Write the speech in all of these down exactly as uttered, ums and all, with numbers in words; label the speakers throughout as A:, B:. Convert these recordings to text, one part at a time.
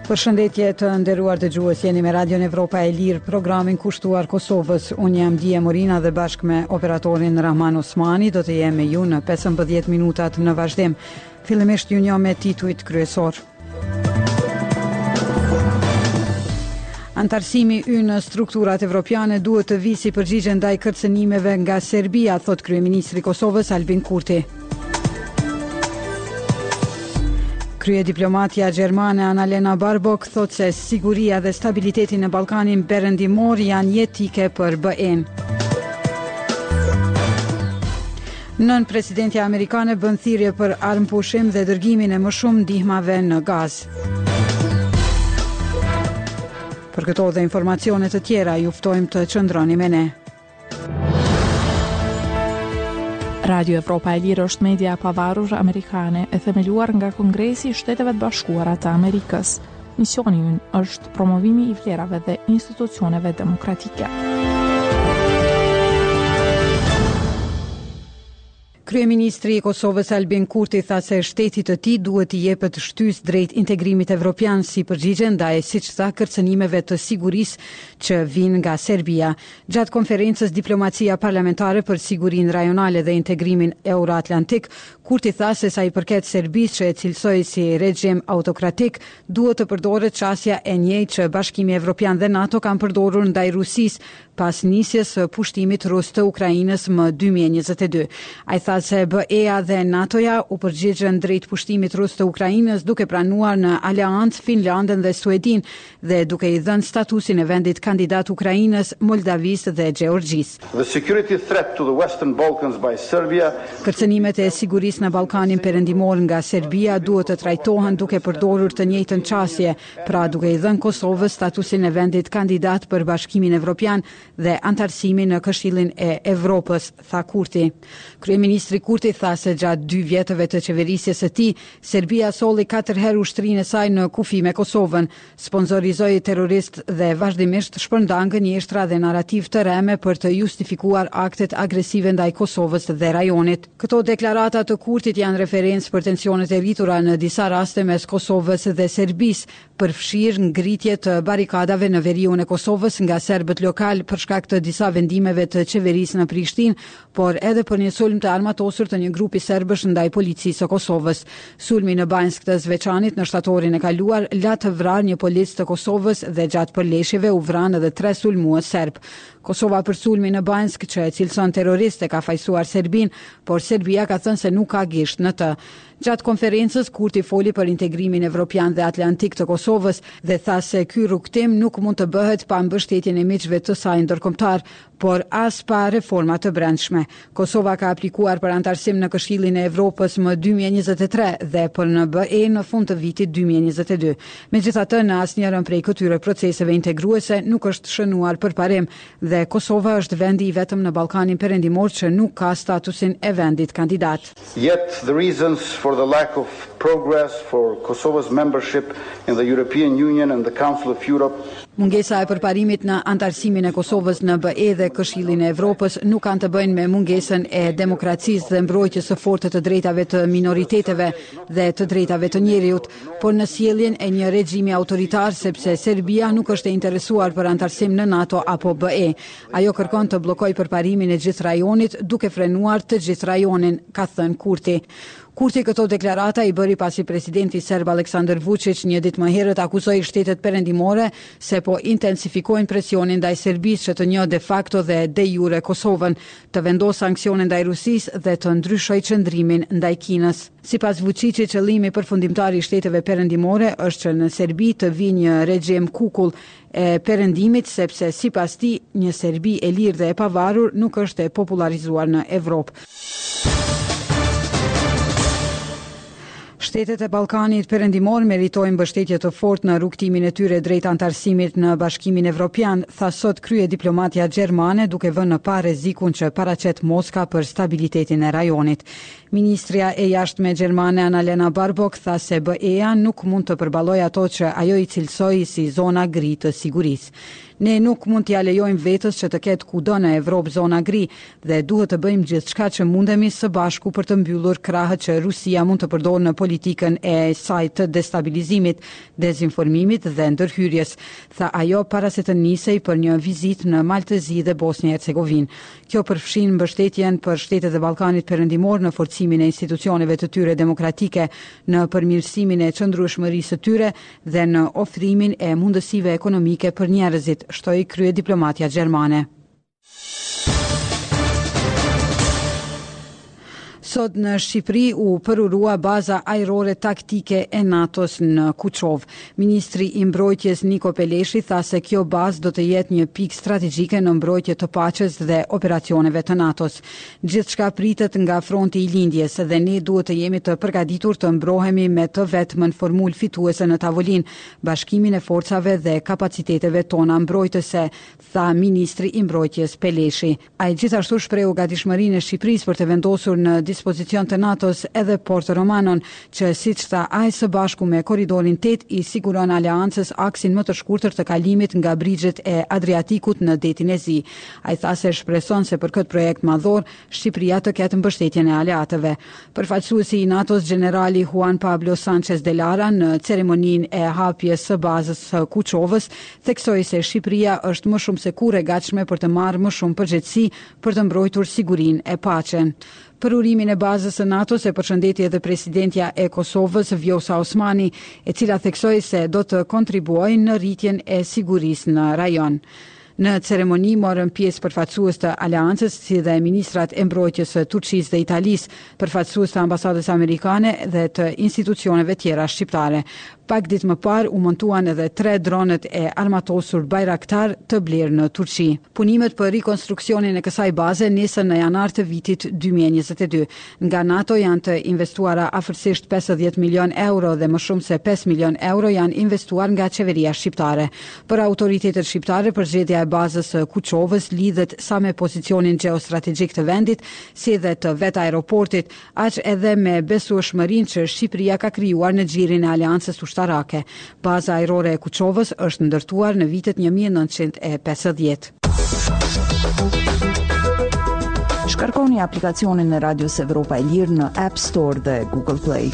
A: Përshëndetje të nderuar dëgjues, jeni me Radion Evropa e Lirë, programin kushtuar Kosovës. Unë jam Dije Morina dhe bashkë me operatorin Rahman Osmani do të jem me ju në pesëmbëdhjetë minutat në vazhdim. Fillimisht ju njoh me titujt kryesor. Antarësimi ynë në strukturat evropiane duhet të vijë si përgjigje ndaj kërcënimeve nga Serbia, thot kryeministri i Kosovës Albin Kurti. Krye diplomatja gjermane Annalena Baerbock thot se siguria dhe stabiliteti në Ballkanin Perëndimor janë jetike për B E-n. Nën presidentja amerikane bën thirrje për armëpushim dhe dërgimin e më shumë ndihmave në Gaz. Për këto dhe informacione të tjera ju ftojmë të qëndroni me ne.
B: Radio Evropa e Lirë është media e pavarur amerikane e themeluar nga Kongresi i Shteteve të Bashkuara të Amerikës. Misioni ynë është promovimi i vlerave dhe institucioneve demokratike.
A: Kryeministri i Kosovës Albin Kurti tha se shteti i tij duhet i jepet shtysë drejt integrimit evropian si përgjigje ndaj, siç tha, kërcënimeve të sigurisë që vijnë nga Serbia. Gjatë konferencës Diplomacia Parlamentare për Sigurinë Rajonale dhe Integrimin Euroatlantik, Kurti tha se sa i përket Serbisë që e cilësoi si regjim autokratik, duhet të përdoret çësia e njëjtë që Bashkimi Evropian dhe NATO kanë përdorur ndaj Rusisë pas nisjes së pushtimit rus të Ukrainës më dy mijë e njëzet e dy. Ai tha se B E-a dhe NATO-ja u përgjigjen drejt pushtimit rus të Ukrainës duke pranuar në aleancë Finlandën dhe Suedin dhe duke i dhënë statusin e vendit kandidat Ukrainës, Moldavisë dhe Gjeorgjisë.
C: The security threat to the Western Balkans by Serbia.
A: Kërcënimet e sigurisë në Ballkanin Perëndimor nga Serbia duhet të trajtohen duke përdorur të njëjtën çësje, pra duke i dhënë Kosovës statusin e vendit kandidat për Bashkimin Evropian dhe antarësimin në Këshillin e Evropës, tha Kurti. Kryeministri Kurti tha se gjatë dy vjetëve të qeverisjes së tij, Serbia solli katër herë ushtrinë e saj në kufi me Kosovën, sponsorizoi terrorist dhe vazhdimisht shpërndan gënjeshtra dhe narrativ të rreme për të justifikuar aktet agresive ndaj Kosovës dhe rajonit. Këto deklarata të Kurtit janë referencë për tensionet e rritura në disa raste mes Kosovës dhe Serbisë, përfshirë ngritje të barikadave në veriun e Kosovës nga serbët lokal për shkak të disa vendimeve të qeverisë në Prishtinë, por edhe për një sulm të armatosur të një grupi serbësh ndaj policisë së Kosovës. Sulmi në Banjsk të Zveçanit në shtatorin e kaluar la të vrarë një polic të Kosovës dhe gjatë përleshjeve u vranë edhe tre sulmues serb. Kosova për sulmin në Banjsk që e cilëson terrorist e ka fajsuar Serbin, por Serbia ka thënë se nuk ka gisht në të. Gjatë konferencës, Kurti foli për integrimin evropian dhe atlantik të Kosovës dhe tha se ky rrugtim nuk mund të bëhet pa mbështetjen e miqve të saj ndërkombëtar, por as pa reforma të brendshme. Kosova ka aplikuar për antarësim në Këshillin e Evropës më dy mijë e njëzet e tre dhe për në B E në fund të vitit dy mijë e njëzet e dy. Megjithatë, në asnjërin prej këtyre proceseve integruese nuk është shënuar përparim dhe Kosova është vendi i vetëm në Ballkanin Perëndimor që nuk ka statusin e vendit kandidat.
C: Yet the reasons for the lack of progress for Kosova's membership in the European Union and the Council of Europe.
A: Mungesa e përparimit në antarësimin e Kosovës në B E dhe Këshillin e Evropës nuk kanë të bëjnë me mungesën e demokracisë dhe mbrojtjes së fortë të drejtave të minoriteteve dhe të drejtave të njerëzit, por në sjelljen e një regjimi autoritar, sepse Serbia nuk është e interesuar për antarësim në NATO apo B E. Ajo kërkon të bllokojë përparimin e gjithë rajonit duke frenuar të gjithë rajonin, ka thënë Kurti. Kurti këto deklarata i bëri pasi presidenti serb Aleksandar Vučić një ditë më herët akuzoi shtetet perëndimore se po intensifikojnë presionin ndaj Serbisë që të njohë de facto dhe de jure Kosovën, të vendosë sanksione ndaj Rusisë dhe të ndryshojë qëndrimin ndaj Kinës. Sipas Vučićit, qëllimi përfundimtar i shteteve perëndimore është që në Serbi të vijë një regjim kukull e perëndimit, sepse sipas tij një Serbi e lirë dhe e pavarur nuk është e popularizuar në Evropë. Shtetet e Ballkanit Perëndimor meritojnë mbështetje të fortë në rrugtimin e tyre drejt antarësimit në Bashkimin Evropian, tha sot krye diplomatja gjermane duke vënë në pa rrezikun që paraqet Moska për stabilitetin e rajonit. Ministria e jashtme gjermane Annalena Baerbock tha se B E-a nuk mund të përballojë ato që ajo i cilësoi si zona gri të sigurisë. Ne nuk mund t'ja lejojmë vetës që të ketë kudo në Evropë zona gri dhe duhet të bëjmë gjithçka që mundemi së bashku për të mbyllur krahët që Rusia mund të përdorë në politikën e saj të destabilizimit, dezinformimit dhe ndërhyrjes, tha ajo para se të nisej për një vizitë në Maltezi dhe Bosnjë e Hercegovinë. Kjo përfshin mbështetjen për shtetet e Ballkanit Perëndimor në forcimin e institucioneve të tyre demokratike, në përmirësimin e qëndrueshmërisë së tyre dhe në ofrimin e mundësive ekonomike për njerëzit, shtoi krye diplomatja gjermane. Sot në Shqipëri u përurua baza ajrore taktike e NATO-s në Kuçov. Ministri i Mbrojtjes Niko Peleshi tha se kjo bazë do të jetë një pikë strategjike në mbrojtje të paqes dhe operacioneve të NATO-s. Gjithçka pritet nga fronti i lindjes dhe ne duhet të jemi të përgatitur të mbrohemi me të vetmën formulë fituese në tavolinë, bashkimin e forcave dhe kapaciteteve tona mbrojtëse, tha ministri i Mbrojtjes Peleshi. Ai gjithashtu shprehu gatishmërinë e Shqipërisë për të vendosur në dispozicion të NATO-s edhe Porto Romanon, që siç tha ai së bashku me korridorin tetë i siguron aleancës aksin më të shkurtër të kalimit nga brigjet e Adriatikut në detin e Zi. Ai tha se shpreson se për këtë projekt madhor Shqipëria të ketë mbështetjen e aleatëve. Përfaqësuesi i NATO-s generali Juan Pablo Sanchez de Lara në ceremoninë e hapjes së bazës së Kuçovës theksoi se Shqipëria është më shumë se kurrë e gatshme për të marrë më shumë përgjegjësi për të mbrojtur sigurinë e paqen. Për urimin e bazës së NATO-s e përshëndeti edhe presidentja e Kosovës Vjosa Osmani, e cila theksoi se do të kontribuojnë në rritjen e sigurisë në rajon. Në ceremoni morën pjesë përfaqësues të aleancës, si dhe ministrat e mbrojtjes së Turqisë dhe Italisë, përfaqësues të ambasadës amerikane dhe të institucioneve tjera shqiptare. Pak ditë më parë u montuan edhe tre dronet e armatosur Bayraktar të blerë në Turqi. Punimet për rikonstruksionin e kësaj baze nisën në janar të vitit dy mijë e njëzet e dy. Nga NATO janë të investuara afërsisht pesëdhjetë milion euro dhe më shumë se pesë milion euro janë investuar nga qeveria shqiptare. Për autoritetet shqiptare, përgjedhja e bazës së Kuçovës lidhet sa me pozicionin gjeostrategjik të vendit, si dhe të vet aeroportit, aq edhe me besueshmërinë që Shqipëria ka krijuar në xhirin e aleancës ushtarake. Baza ajrore e Kuçovës është ndërtuar në vitet një mijë e nëntëqind e pesëdhjetë.
D: Shkarkoni aplikacionin e Radios Evropa e Lirë në App Store dhe Google Play.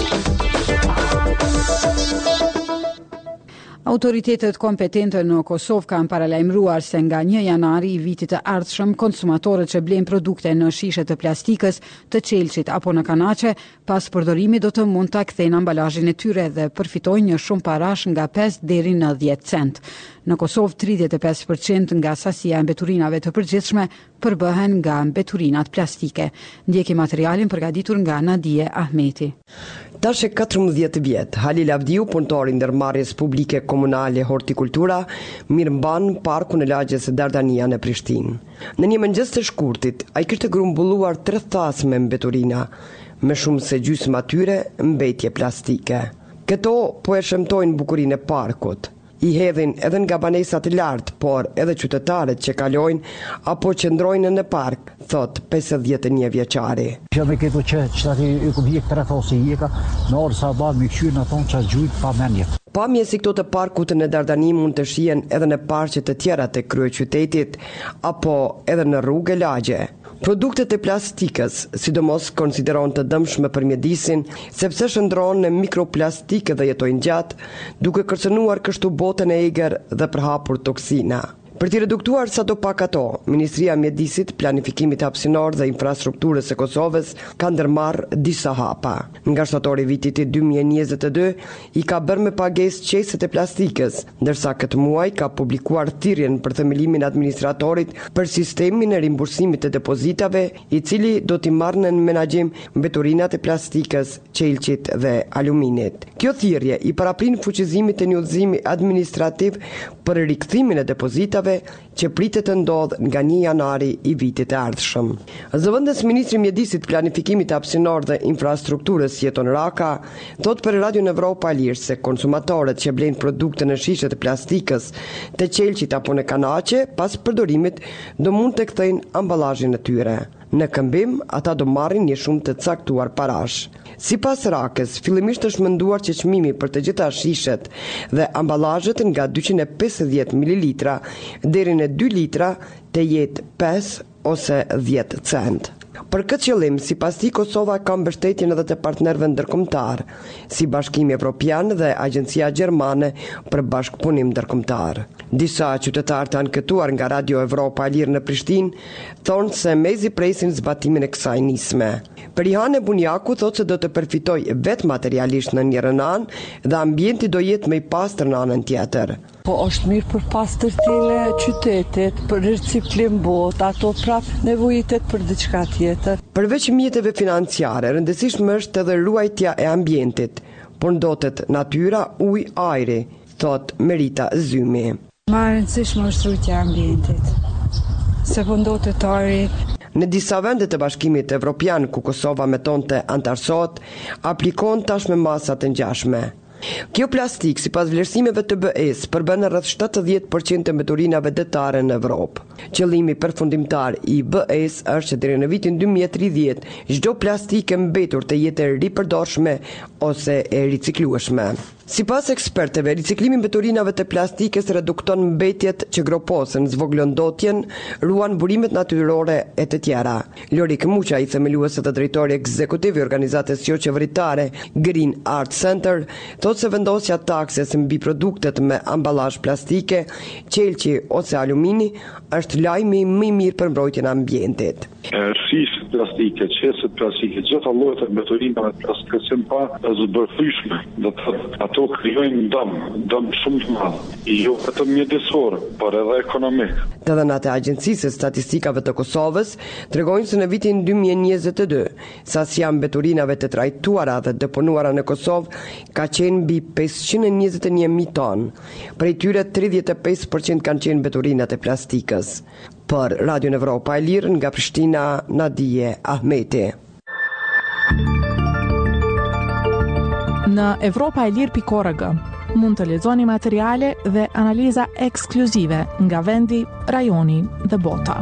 A: Autoritetet kompetente në Kosovë kanë paralajmëruar se nga një janari i vitit të ardhshëm konsumatorët që blejnë produkte në shishe të plastikës, të qelçit apo në kanaçe, pas përdorimit do të mund ta kthejnë ambalazhin e tyre dhe përfitojnë një shumë parash nga pesë deri në dhjetë cent. Në Kosovë, tridhjetë e pesë përqind nga sasia e mbeturinave të përgjithshme përbëhen nga mbeturinat plastike. Ndjeki materialin përgatitur nga Nadije Ahmeti.
E: Tash e katërmbëdhjetë vjet, Halil Avdiu, punëtor i ndërmarrjes publike komunale hortikultura, mirëmban parkun e lagjes së Dardania në Prishtinë. Në një mëngjes të shkurtit, ai kishte grumbulluar tre thas me mbeturina, me shumë se gjysmë atyre mbetje plastike. Këto po e shëmtojnë bukurinë e parkut. I hedhin edhe nga banesat e lartë, por edhe qytetarët që kalojnë apo qëndrojnë në park, thot pesëdhjetë e një vjeçari.
F: Që me këtu që qëtati i ku vjek tre thosi i eka, në orë sa ba me këqyrë në thonë që gjujt pa menje.
E: Pamje si këto të parkut në Dardani mund të shihen edhe në parqet të tjera të kryeqytetit apo edhe në rrugë e lagje. Produktet e plastikës, sidomos konsiderohen të dëmshme për mjedisin, sepse shndrohen në mikroplastikë dhe jetojnë gjatë, duke kërcënuar kështu botën e egër dhe përhapur toksina. Për t'i reduktuar sa do pak ato, Ministria e Mjedisit, Planifikimit Hapësinor dhe Infrastrukturës së Kosovës ka ndërmarrë disa hapa. Nga shtatori vitit të dy mijë e njëzet e dy i ka bërë me pagesë qeset e plastikës, ndërsa këtë muaj ka publikuar thirrjen për themelimin e administratorit për sistemin e rimbursimit të depozitave, i cili do t'i marrë në menaxhim mbeturinat e plastikës, qelçit dhe aluminit. Kjo thirrje i paraprin fuqizimit të një udhëzimi administrativ për rikthimin e depozitave që pritet të ndodh nga një janari i vitit e ardhshëm. Zëvendës ministri i Mjedisit, Planifikimit Hapësinor dhe Infrastrukturës Jeton Raka thot për Radio Evropa e Lirë se konsumatorët që blejnë produkte në shishe të plastikës, të qelçit apo në kanaçe, pas përdorimit do mund të kthejnë ambalazhin e tyre. Në këmbim, ata do marrin një shumë të caktuar parash. Sipas Rakës, fillimisht është menduar që çmimi për të gjitha shishet dhe ambalazhet nga dyqind e pesëdhjetë mililitra deri në dy litra të jetë pesë ose dhjetë cent. Për këtë qëllim, sipas tij, Kosova ka mbështetjen edhe të partnerëve ndërkombëtar, si Bashkimi Evropian dhe Agjencia Gjermane për Bashkëpunim Ndërkombëtar. Disa qytetarë të anketuar nga Radio Evropa e Lirë në Prishtinë thonë se mezi presin zbatimin e kësaj nisme. Perihane Bunjaku thotë se do të përfitoj vetë materialisht në njërën anë dhe ambienti do jetë më i pastër në anën tjetër.
G: Po është mirë për pastërtinë e qytetit, për riciklim bot, ato prap nevojitet për diçka tjetër.
E: Përveç mjeteve financiare, rëndësishme është edhe ruajtja e ambientit, por ndotet natyra, ujë, ajri, thot Merita Zymi.
H: Ma rëndësishme është ruajtja e ambientit, se po ndotet ajri.
E: Në disa vende të Bashkimit Evropian ku Kosova metonte antarësohet, aplikon tashmë masa të ngjashme. Kjo plastik, sipas vlerësimeve të B E-s, përbën rreth shtatëdhjetë përqind të mbeturinave detare në Evropë. Qëllimi përfundimtar i B E-s është që deri në vitin dy mijë e tridhjetë çdo plastik e mbetur të jetë e ripërdorshme ose e riciklueshme. Sipas ekspertëve, riciklimi i mbeturinave të plastikës redukton mbetjet që groposen, zvoglon ndotjen, ruan burimet natyrore e të tjera. Lorik Muqa, i themelues dhe drejtori ekzekutiv i organizatës jo qeveritare Green Art Center, thotë se vendosja takses mbi produktet me ambalazh plastike, qelqi ose alumini është lajmi më i mirë për mbrojtjen e ambientit.
I: Shishet plastike, qeset plastike, gjitha llojet e mbeturinave plastikës janë pa zbërthyeshme, do të thotë ato krijojnë dëm, dëm shumë të madh, jo vetëm mjedisor, por edhe ekonomik.
E: Të dhënat e Agjencisë së Statistikave të Kosovës tregojnë se në vitin dy mijë e njëzet e dy, sasia e mbeturinave të trajtuara dhe deponuara në Kosovë ka qenë mbi pesëqind e njëzet e një mijë tonë. Prej tyre tridhjetë e pesë përqind kanë qenë mbeturinat e plastikës. Për Radio Evropa e Lirë nga Prishtina, Nadije Ahmeti.
B: Në Evropa e Lirë pikë org mund të lexoni materiale dhe analiza ekskluzive nga vendi, rajoni dhe bota.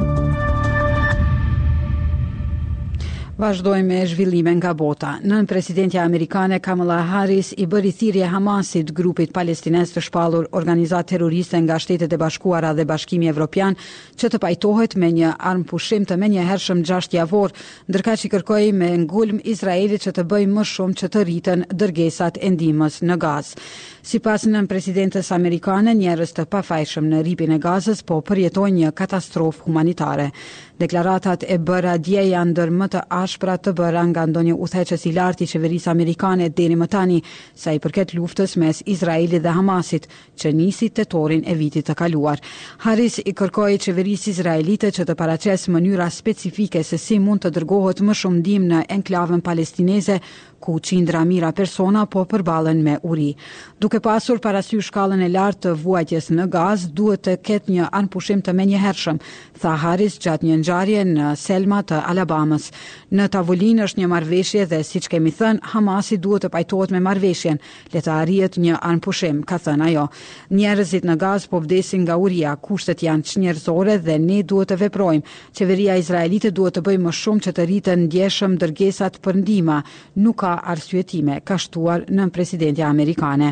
A: Vazhdojmë me zhvillime nga bota. Nën presidentja amerikane Kamala Harris i bëri thirrje Hamasit, grupit palestines të shpallur organizatë terroriste nga Shtetet e Bashkuara dhe Bashkimi Evropian, që të pajtohet me një armpushim të menjëhershëm gjashtë javor, ndërkaq i kërkoi me ngulm Izraelit që të bëjë më shumë që të rritën dërgesat e ndihmës në Gazë. Sipas nën presidentes amerikane, njerëz të pafajshëm në rripin e Gazës po përjetojnë një katastrofë humanitare. Deklaratat e bëra dje janë ndër më të ashpra të bëra nga ndonjë udhëheqës i lartë i qeverisë amerikane deri më tani, sa i përket luftës mes Izraelit dhe Hamasit, që nisi tetorin e vitit të kaluar. Harris i kërkoi qeverisë izraelite që të paraqesë mënyra specifike se si mund të dërgohet më shumë ndihmë në enklavën palestineze, ku qindra mijëra persona po përballen me uri. Duke pasur parasysh shkallën e lartë të vuajtjes në Gazë, duhet të ketë një anpushim të menjëhershëm, tha Harris gjatë një ngjarje në Selma të Alabamës. Në tavolinë është një marrëveshje dhe siç kemi thënë, Hamasi duhet të pajtohet me marrëveshjen, le të arrihet një anpushim, ka thënë ajo. Njerëzit në Gazë po vdesin nga uria, kushtet janë çnjerëzore dhe ne duhet të veprojmë. Qeveria izraelite duhet të bëjë më shumë që të rritën ndjeshëm dërgesat për ndihmë. Nuk ka arsyetime, ka shtuar nën presidentja amerikane.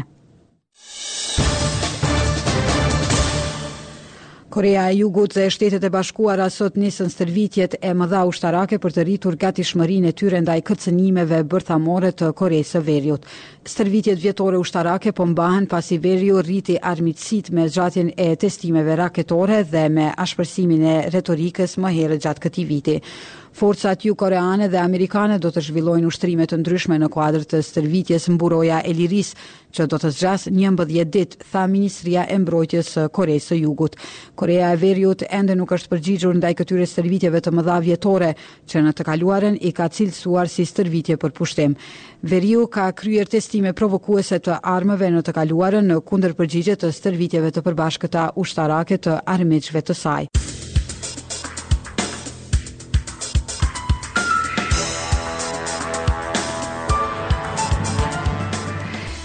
A: Korea e Jugut dhe Shtetet e Bashkuara sot nisën stërvitjet e mëdha ushtarake për të rritur gatishmërinë e tyre ndaj kërcënimeve bërthamore të Koresë së Veriut. Stërvitjet vjetore ushtarake po mbahen pasi Veriu rriti armiqësitë me zgjatjen e testimeve raketore dhe me ashpërsimin e retorikës më herët gjatë këtij viti. Forcat jugokoreane dhe amerikane do të zhvillojnë ushtrime të ndryshme në kuadër të stërvitjes Mburoja e Lirisë, që do të zgjasë njëmbëdhjetë ditë, tha Ministria e Mbrojtjes së Koresë së Jugut. Korea e Veriut ende nuk është përgjigjur ndaj këtyre stërvitjeve të mëdha vjetore, që në të kaluaren i ka cilësuar si stërvitje për pushtim. Veriu ka kryer testime provokuese të armëve në të kaluaren në kundërpërgjigje të stërvitjeve të përbashkëta ushtarake të armiqve të saj.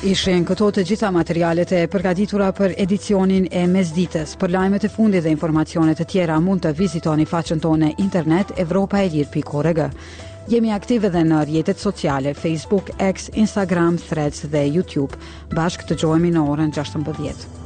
A: Ishin këto të gjitha materialet e përgatitura për edicionin e mesdites. Për lajmet e fundit dhe informacionet e tjera mund të vizitoni faqen tonë internet evropa e lir pikë org. Jemi aktive dhe në rrjetet sociale Facebook, X, Instagram, Threads dhe YouTube. Bashkë të gjojemi në orën gjashtëmbëdhjetë.